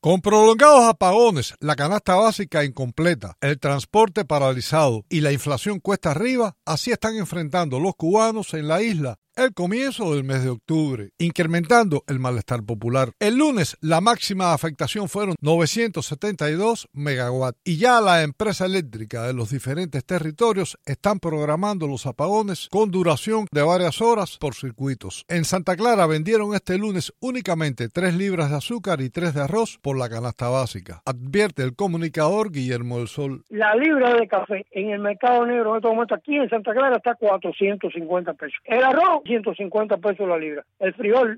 Con prolongados apagones, la canasta básica incompleta, el transporte paralizado y la inflación cuesta arriba, así están enfrentando los cubanos en la isla el comienzo del mes de octubre, incrementando el malestar popular. El lunes, la máxima afectación fueron 972 megawatts y ya la empresa eléctrica de los diferentes territorios están programando los apagones con duración de varias horas por circuitos. En Santa Clara vendieron este lunes únicamente 3 libras de azúcar y 3 de arroz por la canasta básica, advierte el comunicador Guillermo del Sol. La libra de café en el mercado negro en este momento aquí en Santa Clara está a 450 pesos. El arroz 150 pesos la libra. El frijol,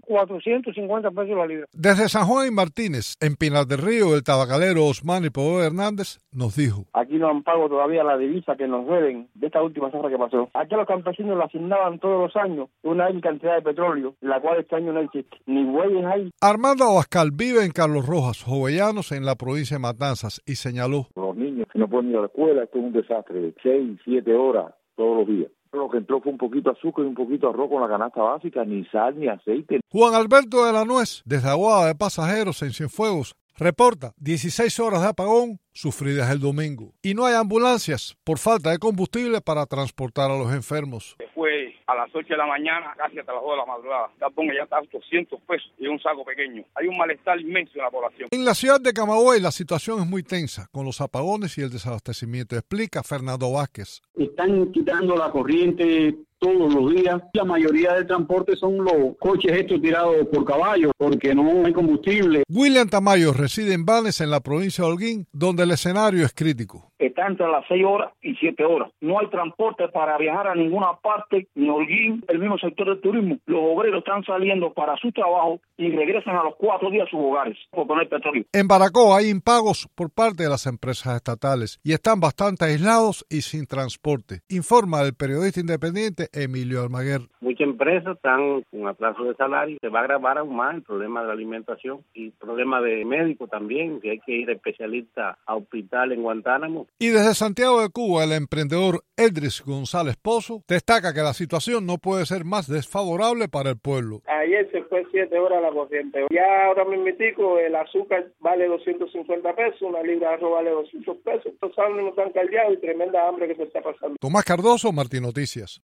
450 pesos la libra. Desde San Juan y Martínez, en Pinar del Río, el tabacalero Osman y Poder Hernández nos dijo: aquí no han pagado todavía la divisa que nos deben de esta última cifra que pasó. Aquí a los campesinos le asignaban todos los años una cantidad de petróleo, la cual este año no existe. Ni bueyes hay. Armando Abascal vive en Carlos Rojas, Jovellanos, en la provincia de Matanzas, y señaló: los niños que no pueden ir a la escuela, esto es un desastre de 6, 7 horas todos los días. Lo que entró fue un poquito de azúcar y un poquito de arroz con la canasta básica, ni sal ni aceite. Juan Alberto de la Nuez, desde Aguada de Pasajeros en Cienfuegos, reporta 16 horas de apagón sufridas el domingo. Y no hay ambulancias por falta de combustible para transportar a los enfermos. Fue a las 8 de la mañana, casi hasta las 2 de la madrugada. Tapón ya está a 200 pesos y un saco pequeño. Hay un malestar inmenso en la población. En la ciudad de Camagüey la situación es muy tensa, con los apagones y el desabastecimiento, explica Fernando Vázquez. Están quitando la corriente todos los días. La mayoría del transporte son los coches estos tirados por caballos, porque no hay combustible. William Tamayo reside en Banes, en la provincia de Holguín, donde el escenario es crítico. Está entre las 6 horas y 7 horas. No hay transporte para viajar a ninguna parte, ni Holguín, el mismo sector del turismo. Los obreros están saliendo para su trabajo y regresan a los 4 días a sus hogares por poner petróleo. En Baracoa hay impagos por parte de las empresas estatales y están bastante aislados y sin transporte, informa el periodista independiente Emilio Almaguer. Muchas empresas están con atraso de salario. Se va a agravar aún más el problema de la alimentación y el problema de médicos también, que hay que ir a especialistas a hospital en Guantánamo. Y desde Santiago de Cuba, el emprendedor Eldris González Pozo destaca que la situación no puede ser más desfavorable para el pueblo. Ayer se fue 7 horas la corriente. Ya ahora mismitico el azúcar vale 250 pesos, una libra de arroz vale 200 pesos. Estos ánimos están caldeados y tremenda hambre que se está pasando. Tomás Cardoso, Martín Noticias.